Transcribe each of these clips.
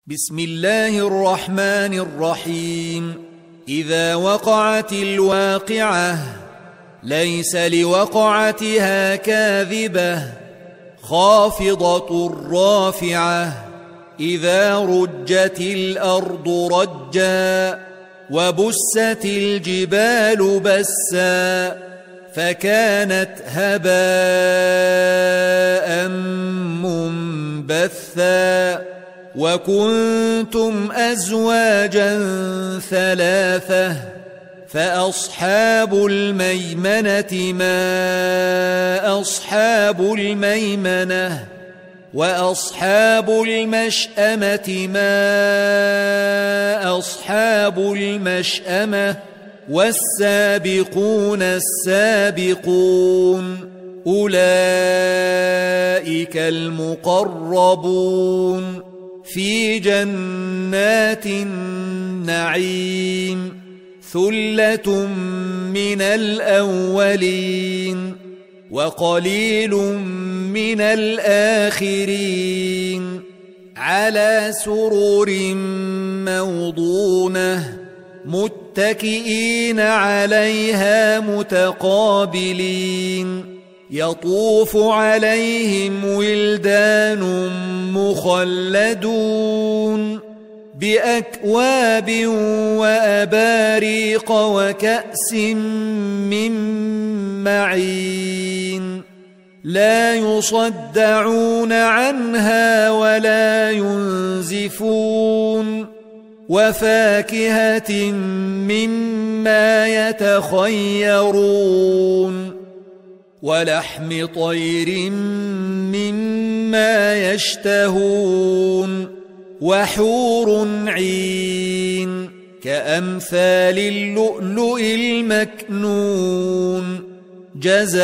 بسم الله الرحمن الرحيم. إذا وقعت الواقعة ليس لوقعتها كاذبة خافضة رافعة. إذا رجت الأرض رجا وبست الجبال بسا فكانت هباء منبثا. وكنتم أزواجا ثلاثة فأصحاب الميمنة ما أصحاب الميمنة وأصحاب المشأمة ما أصحاب المشأمة والسابقون السابقون أولئك المقربون في جنات النعيم. ثلة من الأولين وقليل من الآخرين على سرر موضونة متكئين عليها متقابلين. يطوف عليهم ولدان مخلدون بأكواب وأباريق وكأس من معين لا يصدعون عنها ولا ينزفون. وفاكهة مما يتخيرون ولحم طير مما يشتهون وحور عين كأمثال اللؤلؤ المكنون جزاء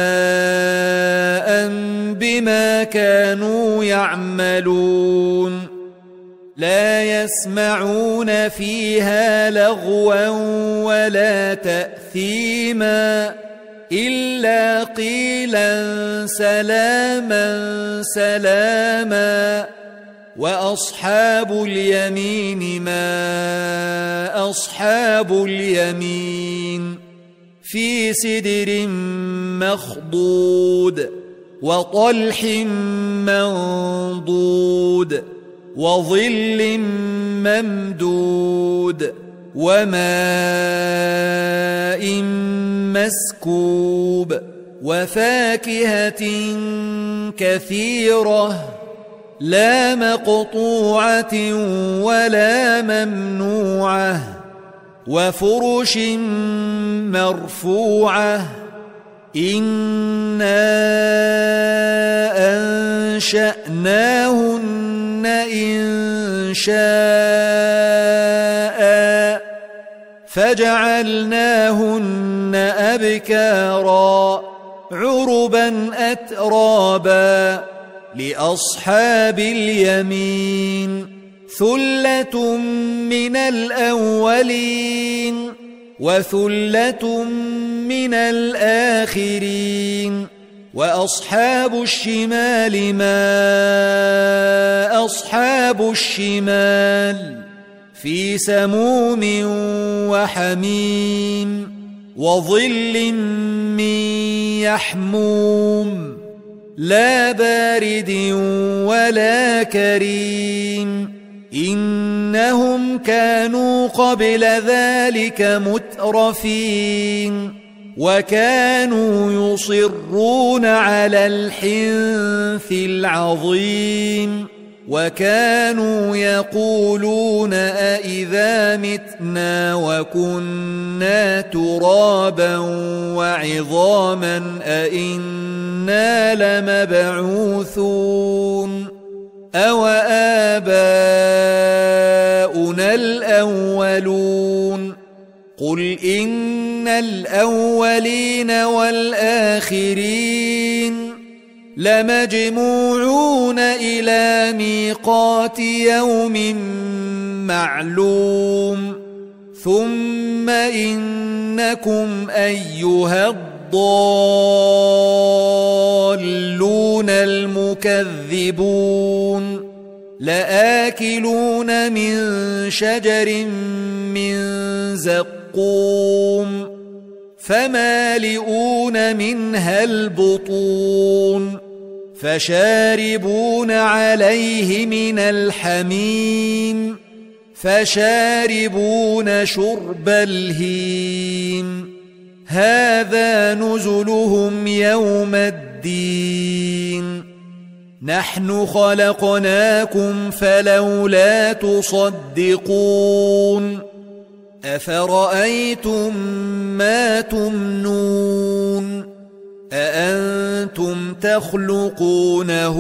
بما كانوا يعملون. لا يسمعون فيها لغوا ولا تأثيما إلا قيلا سلاما سلاما. وأصحاب اليمين ما أصحاب اليمين في سدر مخضود وطلح منضود وظل ممدود وماء مسكوب وفاكهة كثيرة لا مقطوعة ولا ممنوعة وفرش مرفوعة. إنا أنشأناهن إنشاء فجعلناهن أبكارا عربا أترابا لأصحاب اليمين. ثلة من الأولين وثلة من الآخرين. وأصحاب الشمال ما أصحاب الشمال في سموم وحميم وظل من يحموم لا بارد ولا كريم. إنهم كانوا قبل ذلك مترفين وكانوا يصرون على الحنث العظيم وكانوا يقولون أإذا متنا وكنا ترابا وعظاما أإنا لمبعوثون أو آباؤنا الأولون. قل إن الأولين والآخرين لمجموعون إلى ميقات يوم معلوم. ثم إنكم أيها الضالون المكذبون لآكلون من شجر من زقوم فمالئون منها البطون فشاربون عليه من الحميم فشاربون شرب الهيم هذا نزلهم يوم الدين نحن خلقناكم فلولا تصدقون أفرأيتم ما تمنون أأنتم تخلقونه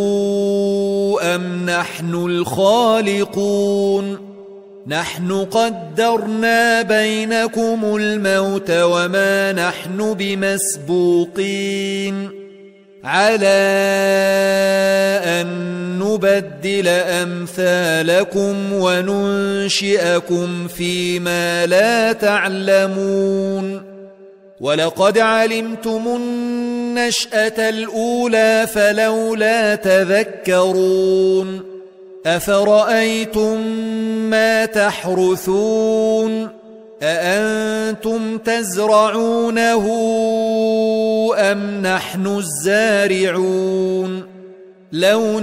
أم نحن الخالقون نحن قدرنا بينكم الموت وما نحن بمسبوقين على أن نبدل أمثالكم وننشئكم فيما لا تعلمون ولقد علمتم النشأة الأولى فلولا تذكرون أفرأيتم ما تحرثون أأنتم تزرعونه أم نحن الزارعون لو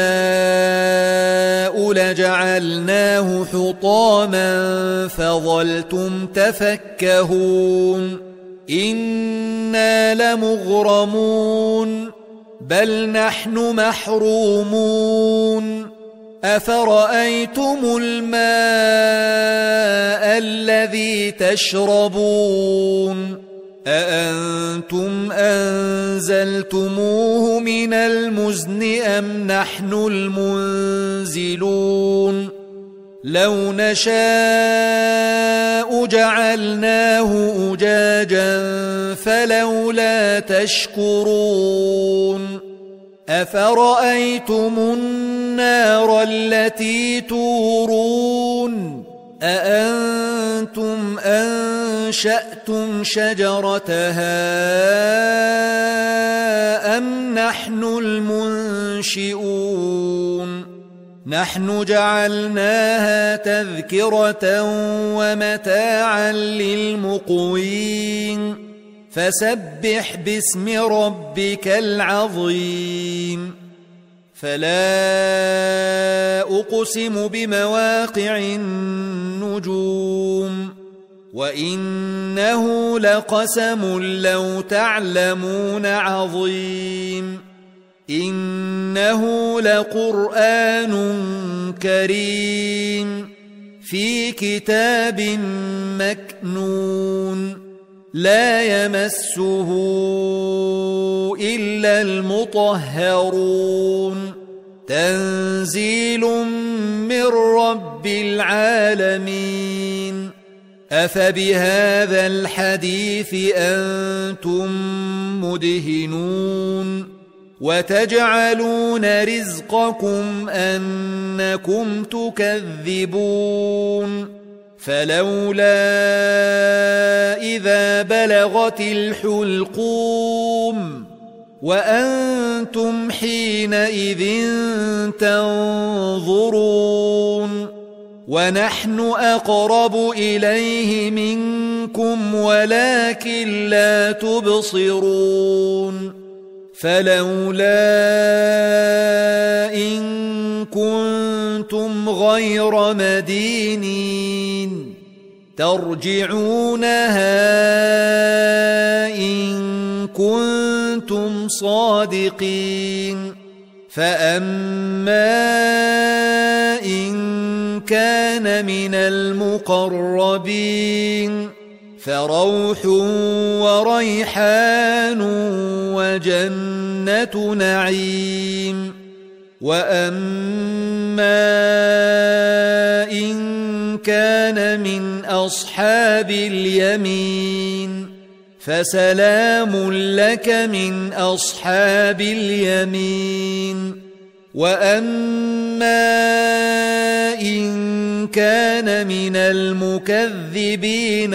نشاء لجعلناه حطاما فظلتم تفكهون إنا لمغرمون بل نحن محرومون أفرأيتم الماء الذي تشربون أأنتم أنزلتموه من المزن أم نحن المنزلون لو نشاء جعلناه أجاجا فلولا تشكرون أفرأيتم النار التي تورون أأنتم أنشأتم شجرتها أم نحن المنشئون نحن جعلناها تذكرة ومتاعا للمقوين فسبح باسم ربك العظيم فلا أقسم بمواقع النجوم وإنه لقسم لو تعلمون عظيم إنه لقرآن كريم في كتاب مكنون لا يمسه إلا المطهرون تنزيل من رب العالمين أفبهذا الحديث أنتم مدهنون وتجعلون رزقكم أنكم تكذبون فلولا إذا بلغت الحلقوم وأنتم حينئذ تنظرون ونحن أقرب إليه منكم ولكن لا تبصرون فلولا إن كنتم غير مدينين ترجعونها إن كنتم صادقين فأما إن كان من المقربين فروح وريحان وجنة نعيم وأما إن كان من أصحاب اليمين فسلام لك من أصحاب اليمين وأما إن كان من المكذبين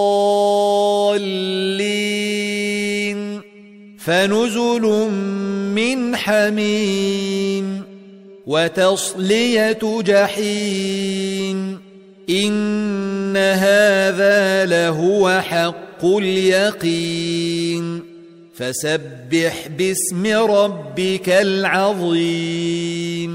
الضالين فنزل من حميم وتصلية جحيم إن هذا لهو حق اليقين فسبح باسم ربك العظيم